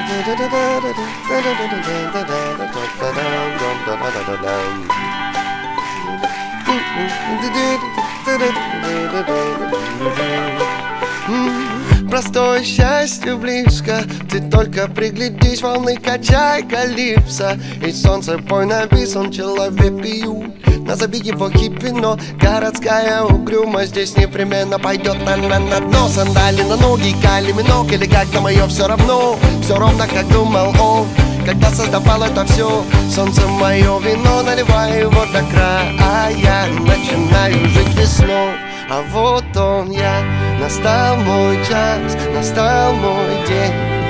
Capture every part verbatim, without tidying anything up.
Простое счастье близко, ты только приглядись, волны качай калипсо. И солнце пой написан, человек пьют, назови его хиппи, но городская угрюмость здесь непременно пойдет на, на, на дно. Сандали на ноги, кали минок, или как-то мое все равно, все ровно как думал он, когда создавал это все. Солнце мое вино, наливай его до края, а я начинаю жить весной. А вот он я, настал мой час, настал мой день,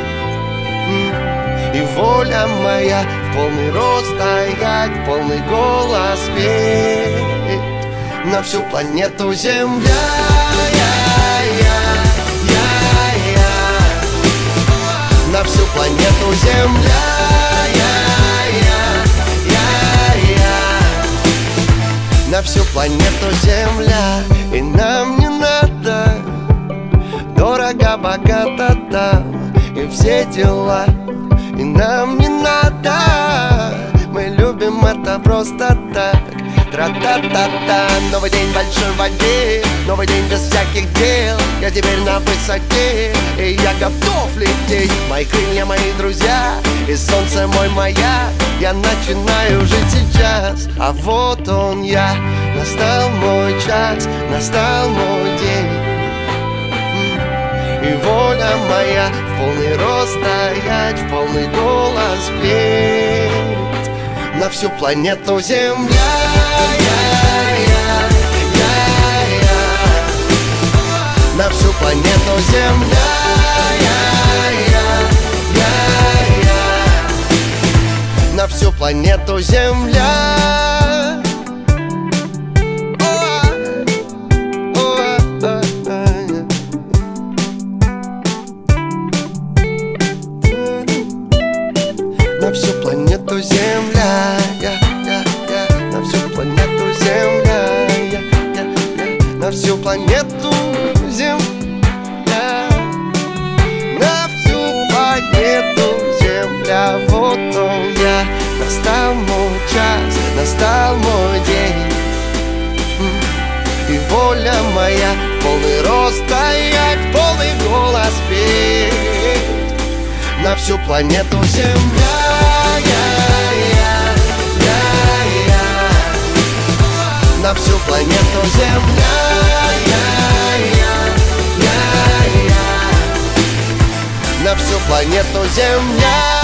и воля моя в полный рост стоять, полный голос петь на всю планету Земля. Я, я, я, я. На всю планету Земля. Я, я, я, я. На всю планету Земля. И нам не надо дорого, богато там и все дела. И нам не надо, мы любим это просто так. Тра-та-та-та. Новый день в большой воде, новый день без всяких дел. Я теперь на высоте, и я готов лететь. Мои крылья, мои друзья, и солнце мой маяк. Я начинаю жить сейчас, а вот он я. Настал мой час, настал мой день, и воля моя в полный рост стоять, в полный голос петь на всю планету Земля. Я, я, я, я. На всю планету Земля. Я, я, я, я. На всю планету Земля. На всю планету Земля, я, я, я. На всю планету Земля, я, я, я. На всю планету Земля. На всю планету Земля. Вот он я. Настал мой час, настал мой день, и воля моя в полный рост стоять, полный голос петь на всю планету Земля. На всю планету Земля. Я, я, я, я. На всю планету Земля.